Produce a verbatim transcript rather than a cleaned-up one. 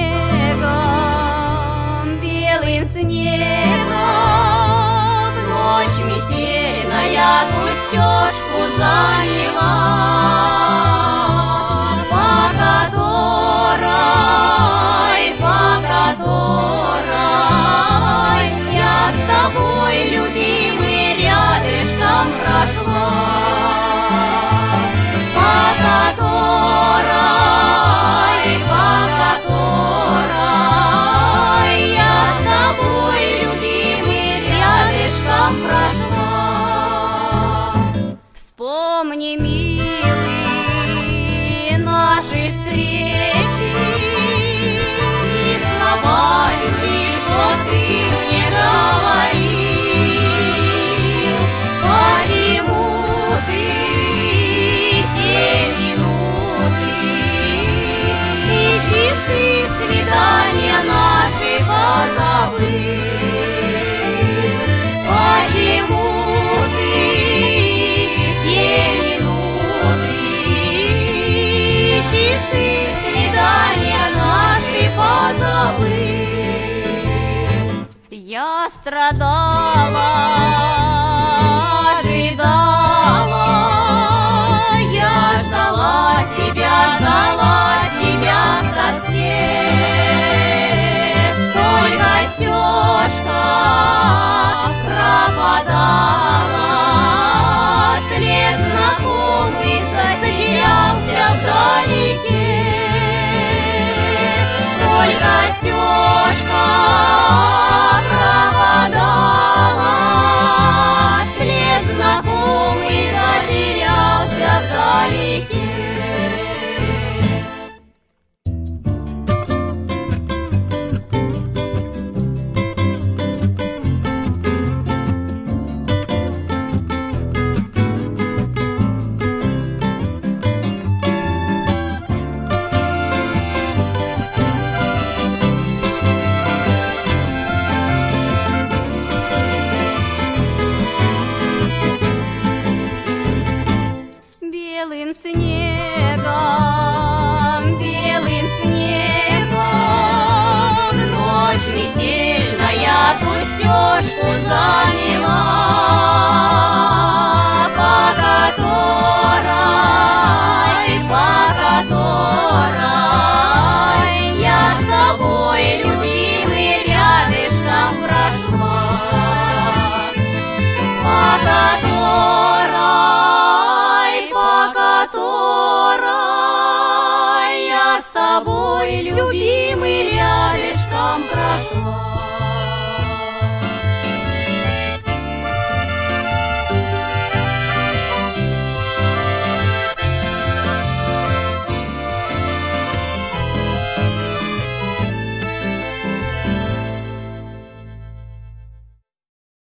снегом, белым снегом, ночь метельная ту стежку заняла, по которой, по которой я с тобой, любимый, рядышком прошла. По которой, по которой я с тобой, любимый, рядышком прошла. Вспомни, милый, наши встречи и слова любви, что ты мне говорил. Почему ты те минуты и часы свидания наши позабыл? Почему ты те минуты и часы свидания наши позабыл? Я страдала, ожидала, я ждала тебя, ждала тебя в тоске. Только стежка пропадала, след знакомый затерялся вдалеке. Только стежка пропадала, след знакомый затерялся вдалеке. Белым снегом, белым снегом, ночь метельная ту стежку замела, по которой, по которой я с тобой, любимый, рядышком прошла. По которой, по которой я с тобой, любимый, рядышком прошла.